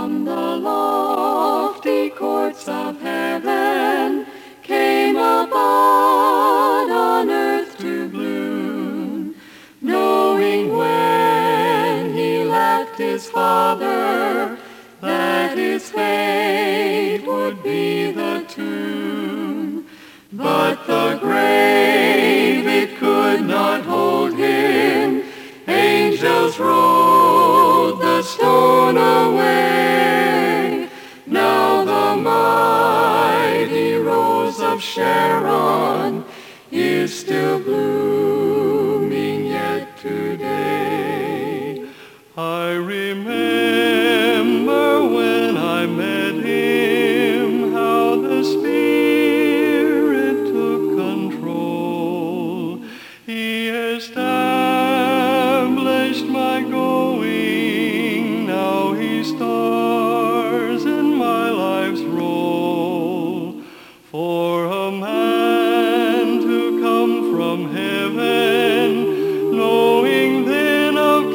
from the lofty courts of heaven came a bud on earth to bloom, knowing when he left his Father that his fate would be the tomb. But the grave, it could not hold him. Angels rolled the stone away. Now the mighty rose of Sharon is still blooming yet today. I remember when I met him, how the Spirit took control. He established my going, now he stars in my life's roll. For a man to come from heaven, knowing then of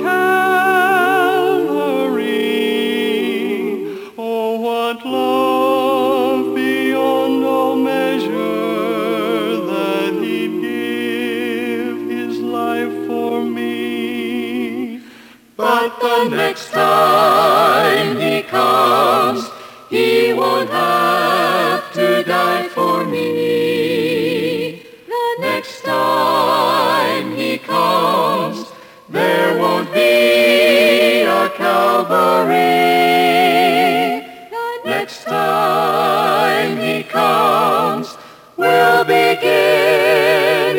Calvary, oh, what love beyond all measure, that he'd give his life for me. But the next time he comes, he won't have to die for me. The next time he comes, there won't be a Calvary. The next time he comes, we'll begin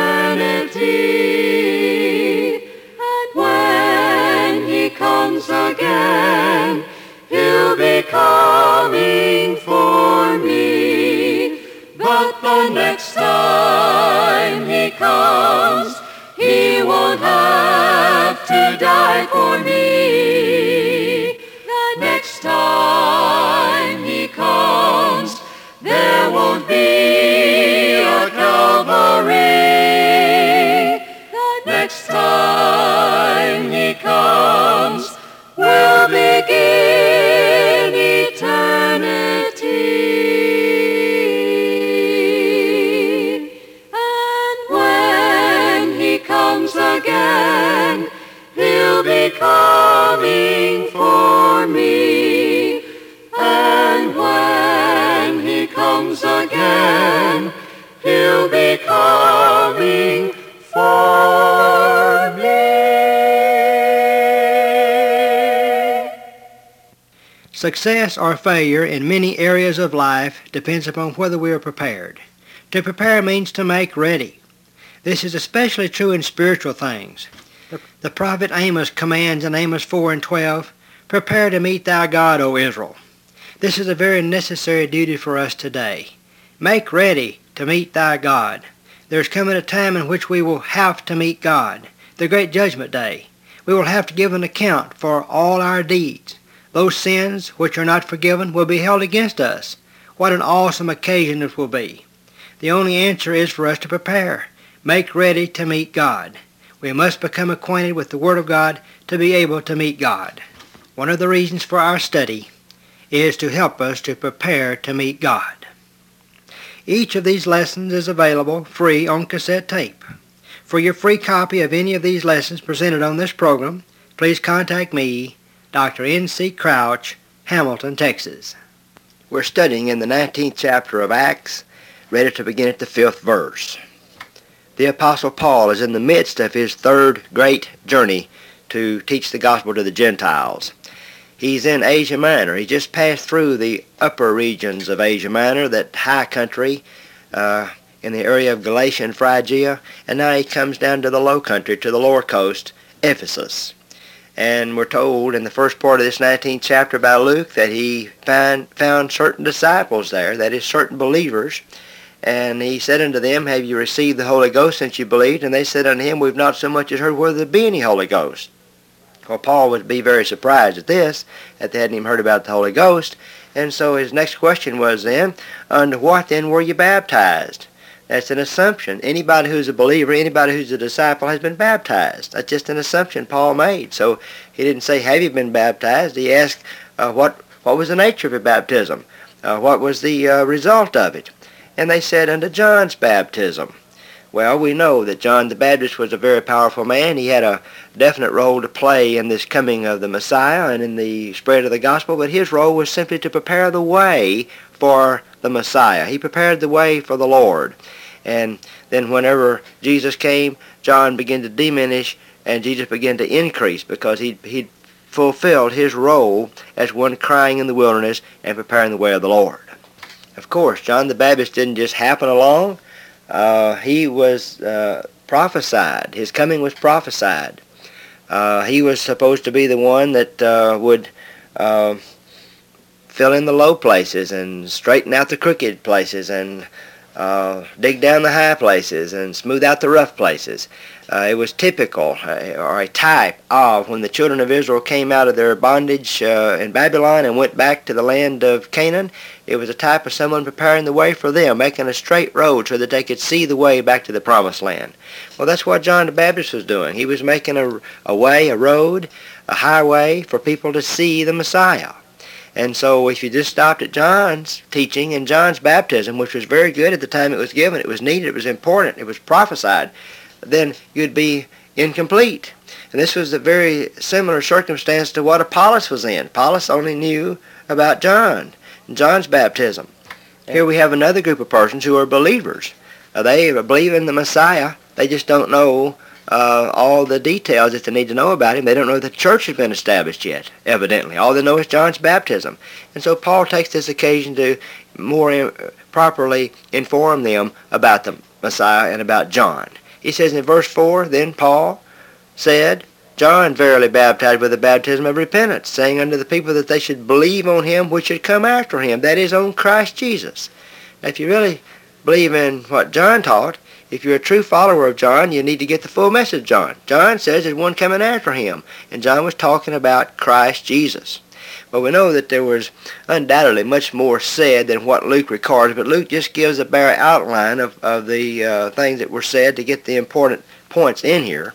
eternity. And when he comes again, he'll be coming for me. But the next time he comes, he won't have to die for me. The next time he comes, there won't be a Calvary. The next time he comes, we'll begin eternity. And when he comes again, he'll be coming for me. And when he comes again, he'll be coming for me. Success or failure in many areas of life depends upon whether we are prepared. To prepare means to make ready. This is especially true in spiritual things. The prophet Amos commands in Amos 4:12, "Prepare to meet thy God, O Israel." This is a very necessary duty for us today. Make ready to meet thy God. There is coming a time in which we will have to meet God, the great judgment day. We will have to give an account for all our deeds. Those sins which are not forgiven will be held against us. What an awesome occasion it will be. The only answer is for us to prepare. Make ready to meet God. We must become acquainted with the Word of God to be able to meet God. One of the reasons for our study is to help us to prepare to meet God. Each of these lessons is available free on cassette tape. For your free copy of any of these lessons presented on this program, please contact me, Dr. N.C. Crouch, Hamilton, Texas. We're studying in the 19th chapter of Acts, ready to begin at the 5th verse. The Apostle Paul is in the midst of his third great journey to teach the gospel to the Gentiles. He's in Asia Minor. He just passed through the upper regions of Asia Minor, that high country in the area of Galatia and Phrygia, and now he comes down to the low country, to the lower coast, Ephesus. And we're told in the first part of this 19th chapter by Luke that he found certain disciples there, that is, certain believers. And he said unto them, "Have you received the Holy Ghost since you believed?" And they said unto him, "We've not so much as heard whether there be any Holy Ghost." Well, Paul would be very surprised at this, that they hadn't even heard about the Holy Ghost. And so his next question was then, "Unto what then were you baptized?" That's an assumption. Anybody who's a believer, anybody who's a disciple has been baptized. That's just an assumption Paul made. So he didn't say, "Have you been baptized?" He asked, what was the nature of your baptism? What was the result of it? And they said, unto John's baptism. Well, we know that John the Baptist was a very powerful man. He had a definite role to play in this coming of the Messiah and in the spread of the gospel, but his role was simply to prepare the way for the Messiah. He prepared the way for the Lord. And then whenever Jesus came, John began to diminish and Jesus began to increase because he'd fulfilled his role as one crying in the wilderness and preparing the way of the Lord. Of course, John the Baptist didn't just happen along. He was prophesied. His coming was prophesied. He was supposed to be the one that would fill in the low places and straighten out the crooked places and dig down the high places and smooth out the rough places. It was typical or a type of when the children of Israel came out of their bondage in Babylon and went back to the land of Canaan. It was a type of someone preparing the way for them, making a straight road so that they could see the way back to the promised land. Well, that's what John the Baptist was doing. He was making a way, a road, a highway for people to see the Messiah. And so if you just stopped at John's teaching and John's baptism, which was very good at the time it was given, it was needed, it was important, it was prophesied, then you'd be incomplete. And this was a very similar circumstance to what Apollos was in. Apollos only knew about John's baptism. Here we have another group of persons who are believers. They believe in the Messiah. They just don't know all the details that they need to know about him. They don't know that the church has been established yet, evidently. All they know is John's baptism. And so Paul takes this occasion to more properly inform them about the Messiah and about John. He says in verse 4, Then Paul said, John verily baptized with the baptism of repentance, saying unto the people that they should believe on him which should come after him, that is, on Christ Jesus. Now, if you really believe in what John taught, if you're a true follower of John, you need to get the full message of John. John says there's one coming after him, and John was talking about Christ Jesus. But we know that there was undoubtedly much more said than what Luke records, but Luke just gives a bare outline of the things that were said to get the important points in here.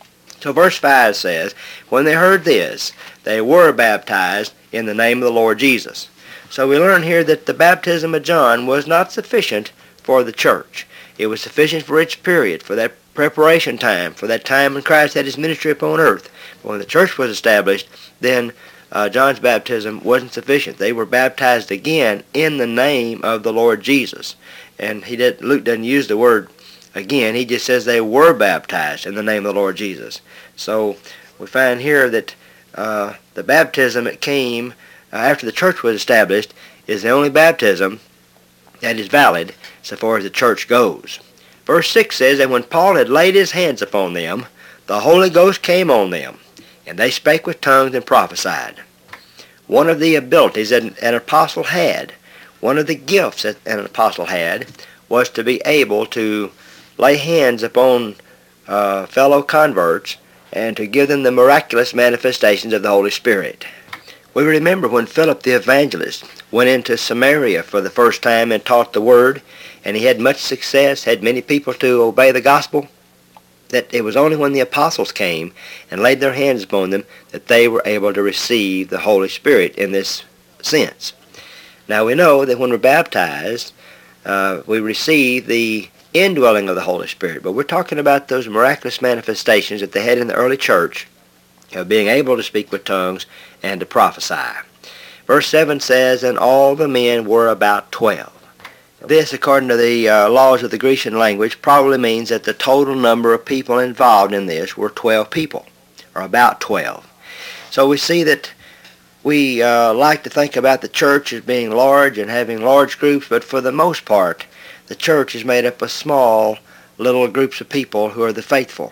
So verse 5 says, When they heard this, they were baptized in the name of the Lord Jesus. So we learn here that the baptism of John was not sufficient for the church. It was sufficient for its period, for that preparation time, for that time when Christ had his ministry upon earth. But when the church was established, then John's baptism wasn't sufficient. They were baptized again in the name of the Lord Jesus. And Luke doesn't use the word again. He just says they were baptized in the name of the Lord Jesus. So we find here that the baptism that came after the church was established is the only baptism that is valid so far as the church goes. Verse 6 says, And when Paul had laid his hands upon them, the Holy Ghost came on them, and they spake with tongues and prophesied. One of the abilities that an apostle had, one of the gifts that an apostle had, was to be able to lay hands upon fellow converts and to give them the miraculous manifestations of the Holy Spirit. We remember when Philip the evangelist went into Samaria for the first time and taught the word, and he had much success, had many people to obey the gospel, that it was only when the apostles came and laid their hands upon them that they were able to receive the Holy Spirit in this sense. Now we know that when we're baptized, we receive the indwelling of the Holy Spirit, but we're talking about those miraculous manifestations that they had in the early church of being able to speak with tongues and to prophesy. Verse 7 says, And all the men were about 12. This, according to the laws of the Grecian language, probably means that the total number of people involved in this were 12 people, or about 12. So we see that we like to think about the church as being large and having large groups, but for the most part, the church is made up of small, little groups of people who are the faithful.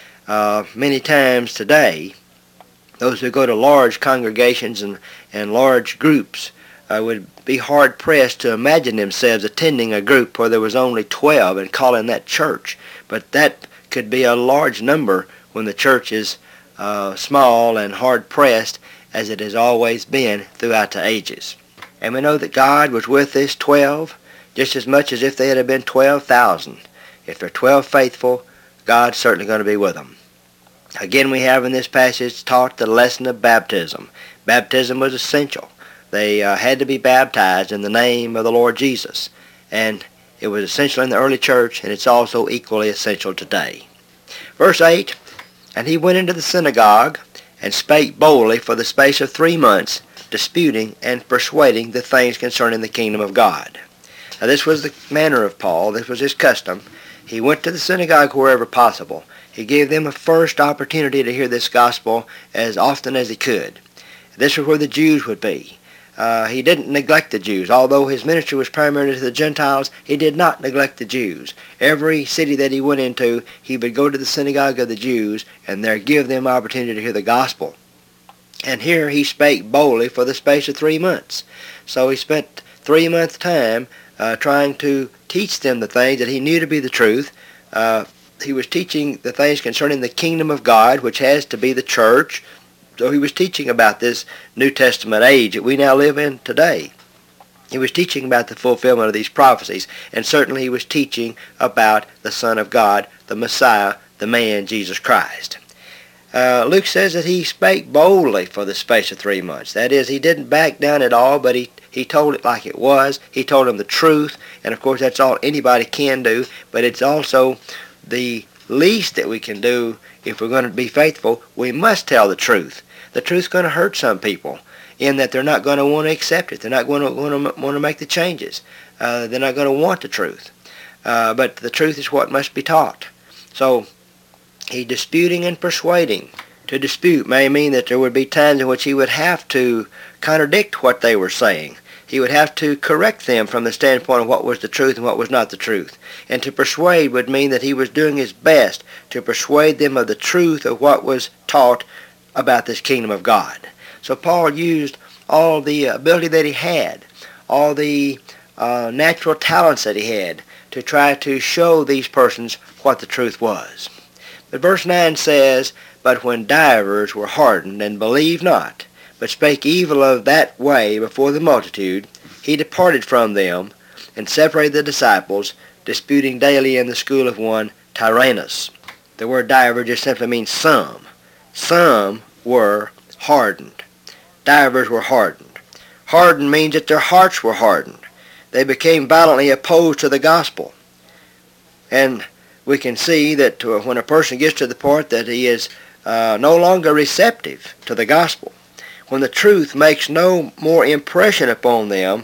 Many times today, those who go to large congregations and large groups would be hard-pressed to imagine themselves attending a group where there was only 12 and calling that church. But that could be a large number when the church is small and hard-pressed, as it has always been throughout the ages. And we know that God was with this 12 just as much as if they had been 12,000. If they're 12 faithful, God's certainly going to be with them. Again, we have in this passage taught the lesson of baptism. Baptism was essential. They had to be baptized in the name of the Lord Jesus. And it was essential in the early church, and it's also equally essential today. Verse 8, "And he went into the synagogue, and spake boldly for the space of 3 months, disputing and persuading the things concerning the kingdom of God." Now this was the manner of Paul. This was his custom. He went to the synagogue wherever possible. He gave them a first opportunity to hear this gospel as often as he could. This was where the Jews would be. He didn't neglect the Jews. Although his ministry was primarily to the Gentiles, he did not neglect the Jews. Every city that he went into, he would go to the synagogue of the Jews and there give them opportunity to hear the gospel. And here he spake boldly for the space of 3 months. So he spent 3 months' time trying to teach them the things that he knew to be the truth. He was teaching the things concerning the kingdom of God, which has to be the church. So he was teaching about this New Testament age that we now live in today. He was teaching about the fulfillment of these prophecies, and certainly he was teaching about the Son of God, the Messiah, the man, Jesus Christ. Luke says that he spake boldly for the space of 3 months. That is, he didn't back down at all, but he told it like it was. He told them the truth, and of course that's all anybody can do, but it's also the least that we can do if we're going to be faithful. We must tell the truth. The truth's going to hurt some people in that they're not going to want to accept it. They're not going to want to make the changes. They're not going to want the truth. But the truth is what must be taught. So he disputing and persuading. To dispute may mean that there would be times in which he would have to contradict what they were saying. He would have to correct them from the standpoint of what was the truth and what was not the truth. And to persuade would mean that he was doing his best to persuade them of the truth of what was taught about this kingdom of God. So Paul used all the ability that he had, all the natural talents that he had to try to show these persons what the truth was. But verse 9 says, "But when divers were hardened and believed not, but spake evil of that way before the multitude, he departed from them and separated the disciples, disputing daily in the school of one Tyrannus." The word diver just simply means some. Some were hardened. Divers were hardened. Hardened means that their hearts were hardened. They became violently opposed to the gospel. And we can see that when a person gets to the point that he is no longer receptive to the gospel, when the truth makes no more impression upon them,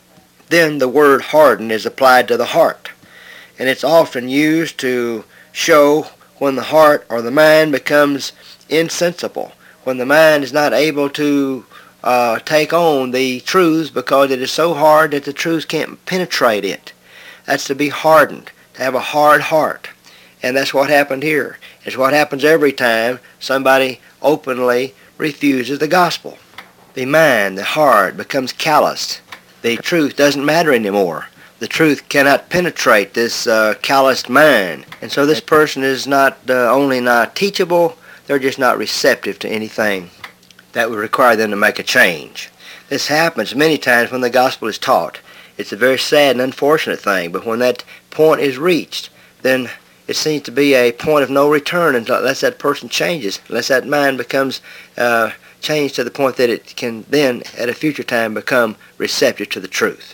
then the word hardened is applied to the heart. And it's often used to show when the heart or the mind becomes insensible, when the mind is not able to take on the truths because it is so hard that the truths can't penetrate it. That's to be hardened, to have a hard heart. And that's what happened here. It's what happens every time somebody openly refuses the gospel. The mind, the heart, becomes calloused. The truth doesn't matter anymore. The truth cannot penetrate this calloused mind. And so this person is not only not teachable, they're just not receptive to anything that would require them to make a change. This happens many times when the gospel is taught. It's a very sad and unfortunate thing, but when that point is reached, then it seems to be a point of no return unless that person changes, unless that mind becomes changed to the point that it can then, at a future time, become receptive to the truth.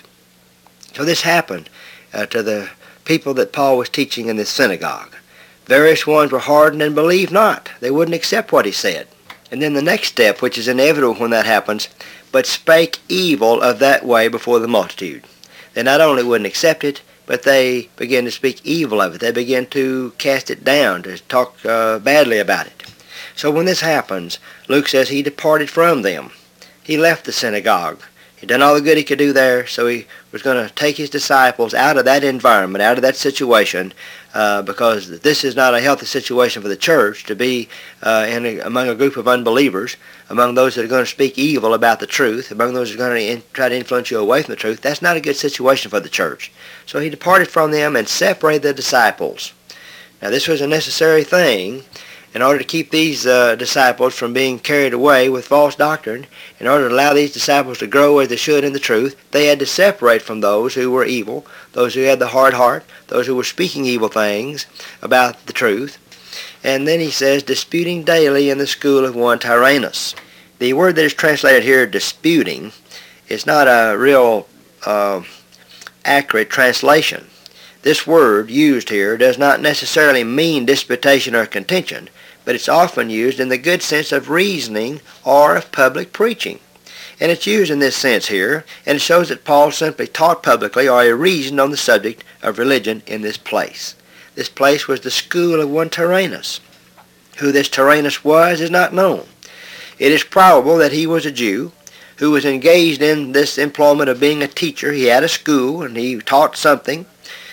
So this happened to the people that Paul was teaching in this synagogue. Various ones were hardened and believed not. They wouldn't accept what he said. And then the next step, which is inevitable when that happens, but spake evil of that way before the multitude. They not only wouldn't accept it, but they began to speak evil of it. They began to cast it down, to talk badly about it. So when this happens, Luke says he departed from them. He left the synagogue. He'd done all the good he could do there, so he was going to take his disciples out of that environment, out of that situation, because this is not a healthy situation for the church to be among a group of unbelievers, among those that are going to speak evil about the truth, among those that are going to try to influence you away from the truth. That's not a good situation for the church. So he departed from them and separated the disciples. Now this was a necessary thing in order to keep these disciples from being carried away with false doctrine. In order to allow these disciples to grow as they should in the truth, they had to separate from those who were evil, those who had the hard heart, those who were speaking evil things about the truth. And then he says, disputing daily in the school of one Tyrannus. The word that is translated here, disputing, is not a real accurate translation. This word used here does not necessarily mean disputation or contention, but it's often used in the good sense of reasoning or of public preaching. And it's used in this sense here, and it shows that Paul simply taught publicly or he reasoned on the subject of religion in this place. This place was the school of one Tyrannus. Who this Tyrannus was is not known. It is probable that he was a Jew who was engaged in this employment of being a teacher. He had a school and he taught something,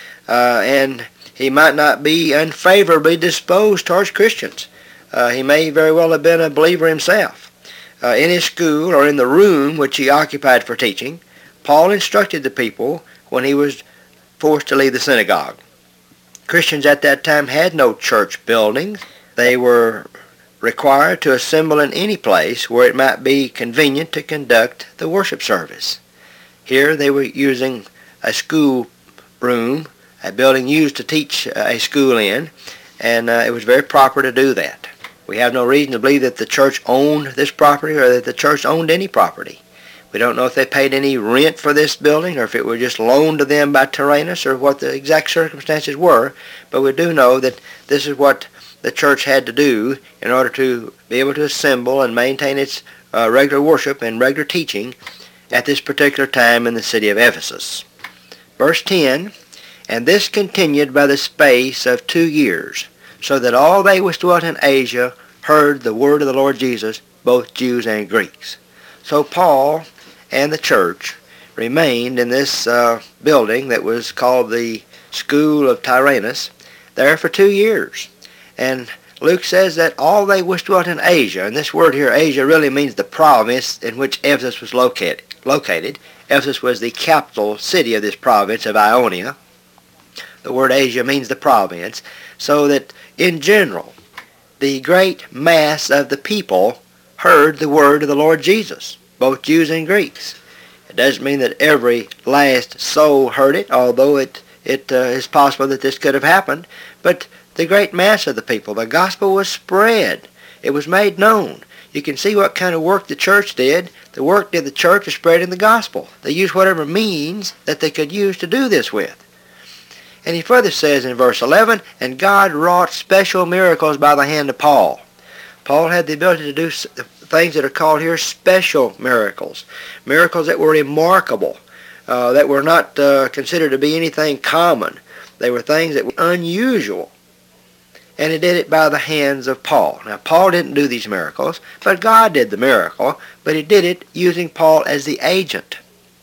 and he might not be unfavorably disposed towards Christians. He may very well have been a believer himself. In his school, or in the room which he occupied for teaching, Paul instructed the people when he was forced to leave the synagogue. Christians at that time had no church buildings. They were required to assemble in any place where it might be convenient to conduct the worship service. Here they were using a school room, a building used to teach a school in, and it was very proper to do that. We have no reason to believe that the church owned this property or that the church owned any property. We don't know if they paid any rent for this building or if it was just loaned to them by Tyrannus or what the exact circumstances were, but we do know that this is what the church had to do in order to be able to assemble and maintain its regular worship and regular teaching at this particular time in the city of Ephesus. Verse 10, "And this continued by the space of 2 years, so that all they which dwelt in Asia heard the word of the Lord Jesus, both Jews and Greeks." So Paul and the church remained in this building that was called the School of Tyrannus there for 2 years. And Luke says that all they which dwelt in Asia, and this word here, Asia, really means the province in which Ephesus was located. Ephesus was the capital city of this province of Ionia. The word Asia means the province, so that in general, the great mass of the people heard the word of the Lord Jesus, both Jews and Greeks. It doesn't mean that every last soul heard it, although it is possible that this could have happened, but the great mass of the people, the gospel was spread. It was made known. You can see what kind of work the church did. The work did the church of spreading the gospel. They used whatever means that they could use to do this with. And he further says in verse 11, "And God wrought special miracles by the hand of Paul." Paul had the ability to do things that are called here special miracles. Miracles that were remarkable, that were not considered to be anything common. They were things that were unusual. And he did it by the hands of Paul. Now, Paul didn't do these miracles, but God did the miracle, but he did it using Paul as the agent.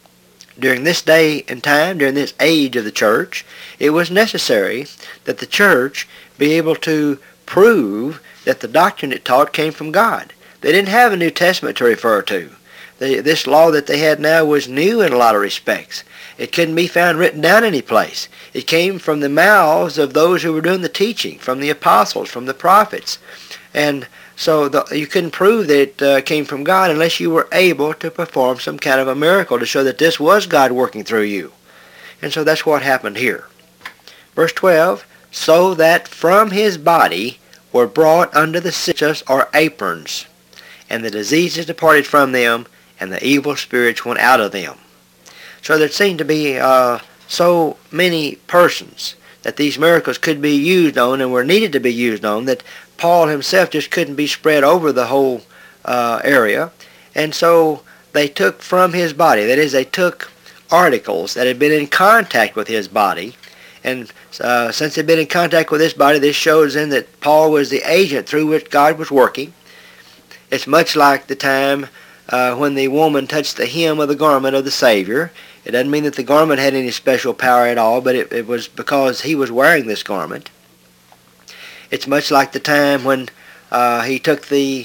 During this day and time, during this age of the church, it was necessary that the church be able to prove that the doctrine it taught came from God. They didn't have a New Testament to refer to. This law that they had now was new in a lot of respects. It couldn't be found written down any place. It came from the mouths of those who were doing the teaching, from the apostles, from the prophets. And so you couldn't prove that it came from God unless you were able to perform some kind of a miracle to show that this was God working through you. And so that's what happened here. Verse 12, "So that from his body were brought under the cinctus or aprons, and the diseases departed from them, and the evil spirits went out of them." So there seemed to be so many persons that these miracles could be used on and were needed to be used on that Paul himself just couldn't be spread over the whole area. And so they took from his body, that is, they took articles that had been in contact with his body. And since they'd been in contact with his body, this shows then that Paul was the agent through which God was working. It's much like the time when the woman touched the hem of the garment of the Savior. It doesn't mean that the garment had any special power at all, but it was because he was wearing this garment. It's much like the time when he took the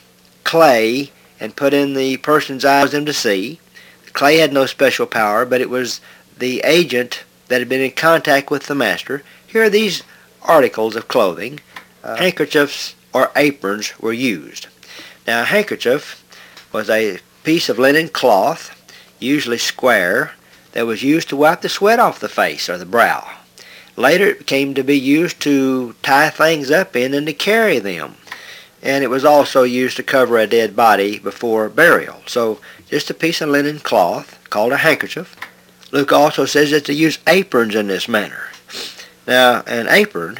clay and put in the person's eyes for them to see. The clay had no special power, but it was the agent that had been in contact with the master. Here are these articles of clothing. Handkerchiefs or aprons were used. Now, a handkerchief was a piece of linen cloth, usually square, that was used to wipe the sweat off the face or the brow. Later it came to be used to tie things up in and to carry them. and it was also used to cover a dead body before burial. So just a piece of linen cloth called a handkerchief. Luke also says that they use aprons in this manner. Now, an apron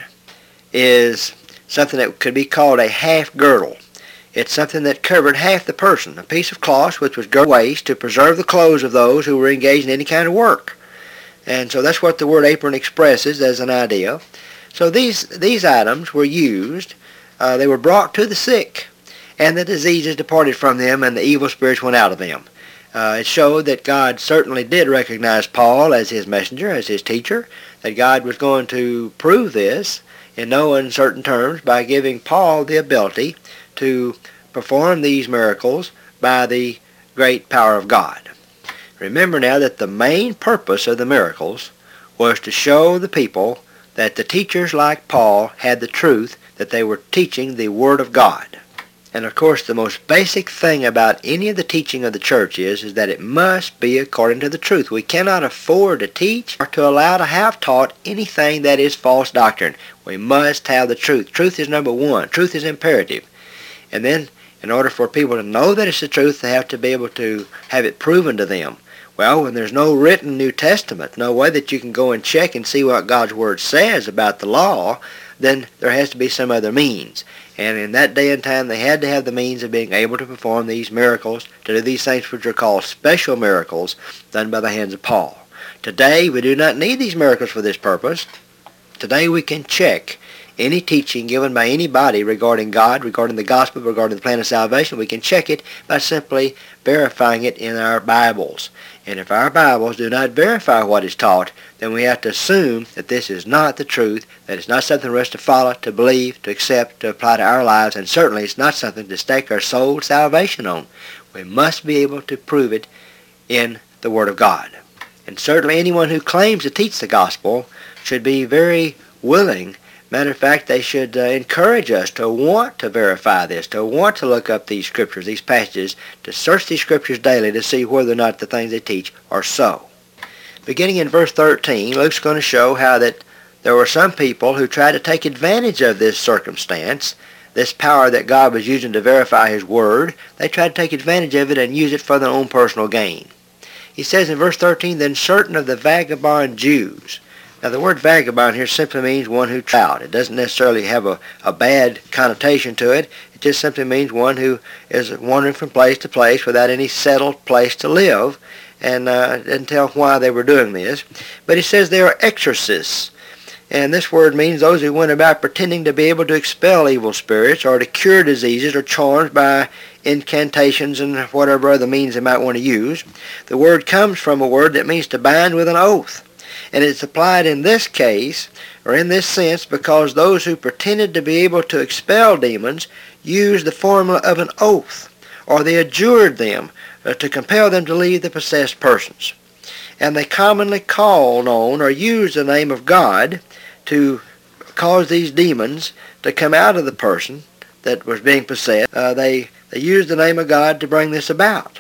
is something that could be called a half girdle. It's something that covered half the person, a piece of cloth which was girded waist to preserve the clothes of those who were engaged in any kind of work. And so that's what the word apron expresses as an idea. So these items were used, they were brought to the sick, and the diseases departed from them, and the evil spirits went out of them. It showed that God certainly did recognize Paul as his messenger, as his teacher, that God was going to prove this in no uncertain terms by giving Paul the ability to perform these miracles by the great power of God. Remember now that the main purpose of the miracles was to show the people that the teachers like Paul had the truth, that they were teaching the Word of God. And of course the most basic thing about any of the teaching of the church is that it must be according to the truth. We cannot afford to teach or to allow to have taught anything that is false doctrine. We must have the truth. Truth is number one. Truth is imperative. And then in order for people to know that it's the truth, they have to be able to have it proven to them. Well, when there's no written New Testament, no way that you can go and check and see what God's Word says about the law, then there has to be some other means. And in that day and time, they had to have the means of being able to perform these miracles, to do these things which are called special miracles done by the hands of Paul. Today, we do not need these miracles for this purpose. Today, we can check any teaching given by anybody regarding God, regarding the gospel, regarding the plan of salvation. We can check it by simply verifying it in our Bibles. And if our Bibles do not verify what is taught, then we have to assume that this is not the truth, that it's not something for us to follow, to believe, to accept, to apply to our lives, and certainly it's not something to stake our soul salvation on. We must be able to prove it in the Word of God. And certainly anyone who claims to teach the gospel should be very willing. Matter of fact, they should encourage us to want to verify this, to want to look up these scriptures, these passages, to search these scriptures daily to see whether or not the things they teach are so. Beginning in verse 13, Luke's going to show how that there were some people who tried to take advantage of this circumstance, this power that God was using to verify His Word. They tried to take advantage of it and use it for their own personal gain. He says in verse 13, then certain of the vagabond Jews. Now the word vagabond here simply means one who travels. It doesn't necessarily have a bad connotation to it. It just simply means one who is wandering from place to place without any settled place to live, and didn't tell why they were doing this. But he says they are exorcists. And this word means those who went about pretending to be able to expel evil spirits or to cure diseases or charms by incantations and whatever other means they might want to use. The word comes from a word that means to bind with an oath. And it's applied in this case, or in this sense, because those who pretended to be able to expel demons used the formula of an oath, or they adjured them to compel them to leave the possessed persons. And they commonly called on or used the name of God to cause these demons to come out of the person that was being possessed. They used the name of God to bring this about.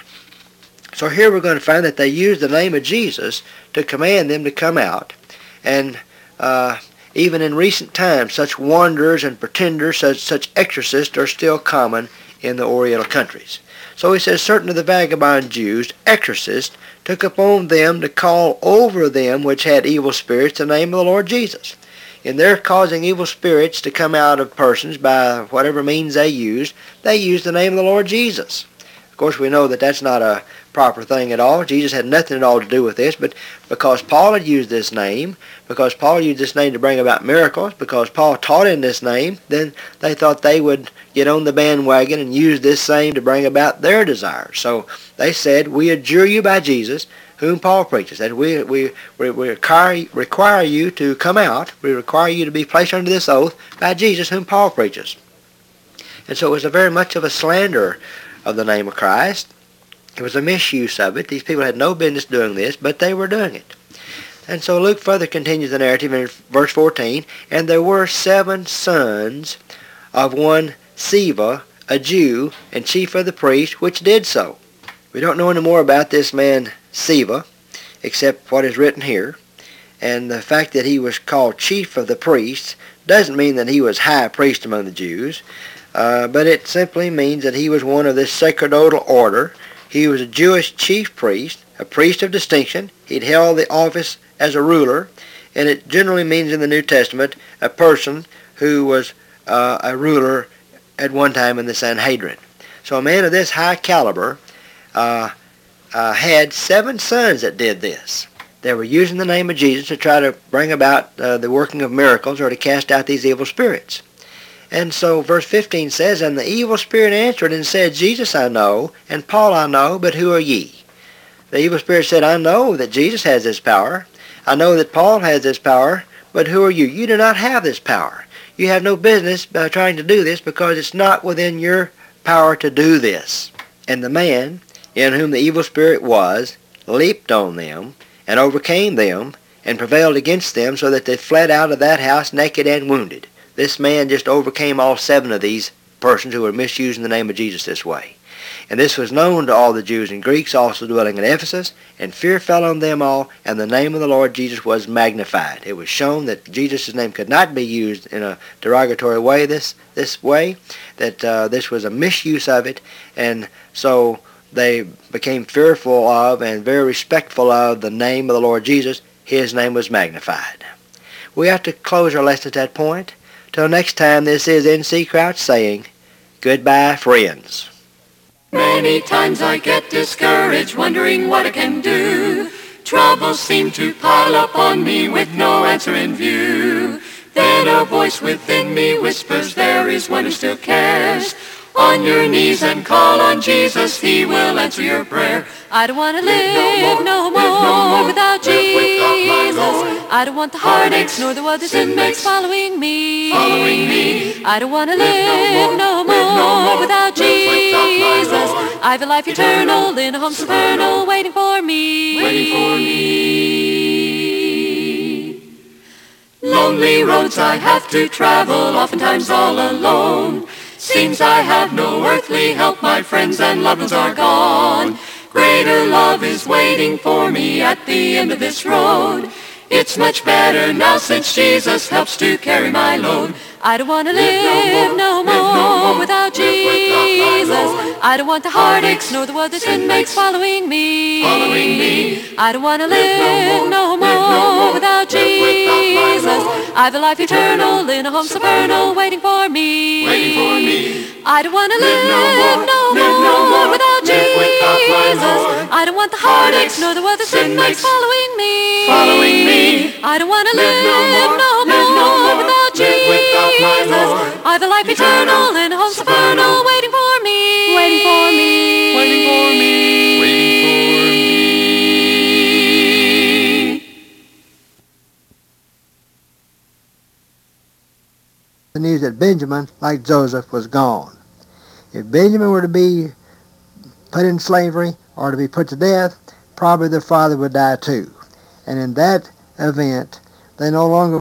So here we're going to find that they used the name of Jesus to command them to come out. And even in recent times, such wanderers and pretenders, such exorcists are still common in the Oriental countries. So he says, certain of the vagabond Jews, exorcists, took upon them to call over them which had evil spirits the name of the Lord Jesus. In their causing evil spirits to come out of persons by whatever means they used the name of the Lord Jesus. Of course, we know that that's not a proper thing at all. Jesus had nothing at all to do with this, but because Paul had used this name, because Paul used this name to bring about miracles, because Paul taught in this name, then they thought they would get on the bandwagon and use this same to bring about their desires. So they said, we adjure you by Jesus, whom Paul preaches, that we require you to come out, we require you to be placed under this oath by Jesus, whom Paul preaches. And so it was a very much of a slander of the name of Christ. It was a misuse of it. These people had no business doing this, but they were doing it. And so Luke further continues the narrative in verse 14, and there were 7 sons of one Sceva, a Jew, and chief of the priests, which did so. We don't know any more about this man Sceva, except what is written here. And the fact that he was called chief of the priests doesn't mean that he was high priest among the Jews. but it simply means that he was one of this sacerdotal order. He was a Jewish chief priest, a priest of distinction. He'd held the office as a ruler, and it generally means in the New Testament a person who was a ruler at one time in the Sanhedrin. So a man of this high caliber had 7 sons that did this. They were using the name of Jesus to try to bring about the working of miracles or to cast out these evil spirits. And so verse 15 says, "And the evil spirit answered and said, Jesus I know, and Paul I know, but who are ye?" The evil spirit said, "I know that Jesus has this power. I know that Paul has this power, but who are you? You do not have this power. You have no business trying to do this because it's not within your power to do this." And the man in whom the evil spirit was leaped on them and overcame them and prevailed against them so that they fled out of that house naked and wounded. This man just overcame all 7 of these persons who were misusing the name of Jesus this way. And this was known to all the Jews and Greeks also dwelling in Ephesus, and fear fell on them all, and the name of the Lord Jesus was magnified. It was shown that Jesus' name could not be used in a derogatory way this way, that this was a misuse of it, and so they became fearful of and very respectful of the name of the Lord Jesus. His name was magnified. We have to close our lesson at that point. Till next time, this is N.C. Crouch saying, goodbye, friends. Many times I get discouraged, wondering what I can do. Troubles seem to pile up on me with no answer in view. Then a voice within me whispers, there is one who still cares. On your knees and call on Jesus, he will answer your prayer. I don't want to live no more without Jesus. I don't want the heartaches nor the other sin makes following me. I don't want to live no more without Jesus. I've a life eternal in a home supernal waiting for me. Lonely roads I have to travel, oftentimes all alone. Seems I have no earthly help, my friends and loved ones are gone. Greater love is waiting for me at the end of this road. It's much better now since Jesus helps to carry my load. I don't want to live no more without Jesus. I don't want the heartaches nor the other sin makes following me. I don't want to live no more without Jesus. I've a life eternal in a home supernal waiting for me. I don't want to live no more without Jesus. I don't want the heartaches nor the other sin makes following me. I don't want to live no more without Jesus. I've a life eternal in a home supernal waiting for me. The news that Benjamin, like Joseph, was gone. If Benjamin were to be put in slavery or to be put to death, probably their father would die too. And in that event, they no longer